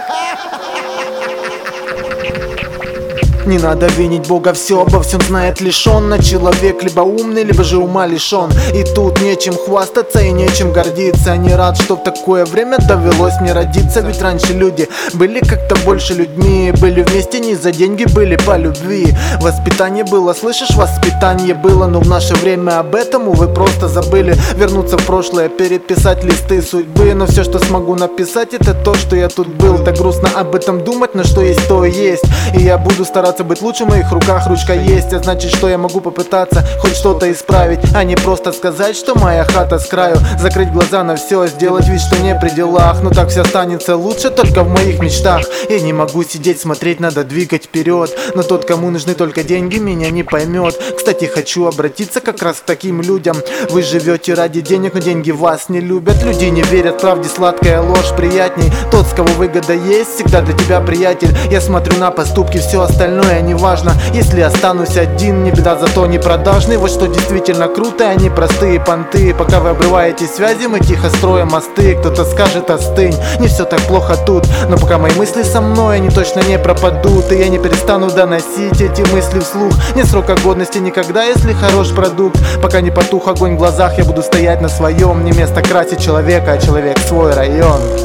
Не надо винить Бога, все обо всем знает лишь Он. На человек либо умный, либо же ума лишен. И тут нечем хвастаться и нечем гордиться. Не рад, что в такое время довелось мне родиться. Ведь раньше люди были как-то больше людьми. Были вместе не за деньги, были по любви. Воспитание было, слышишь, воспитание было. Но в наше время об этом, увы, просто забыли. Вернуться в прошлое, переписать листы судьбы. Но все, что смогу написать, это то, что я тут был. Так грустно об этом думать, но что есть, то и есть. И я буду стараться быть лучше, в моих руках ручка есть. А значит, что я могу попытаться хоть что-то исправить, а не просто сказать, что моя хата с краю. Закрыть глаза на все, сделать вид, что не при делах. Но так все останется лучше только в моих мечтах. Я не могу сидеть, смотреть, надо двигать вперед. Но тот, кому нужны только деньги, меня не поймет. Кстати, хочу обратиться как раз к таким людям. Вы живете ради денег, но деньги вас не любят. Люди не верят правде, сладкая ложь приятней. Тот, с кого выгода есть, всегда для тебя приятель. Я смотрю на поступки, все остальное не важно. Если останусь один, не беда, зато не продажный. Вот что действительно круто, а не простые понты. Пока вы обрываете связи, мы тихо строим мосты. Кто-то скажет: остынь, не все так плохо тут. Но пока мои мысли со мной, они точно не пропадут. И я не перестану доносить эти мысли вслух. Нет срока годности никогда, если хорош продукт. Пока не потух огонь в глазах, я буду стоять на своем. Не место красить человека, а человек свой район.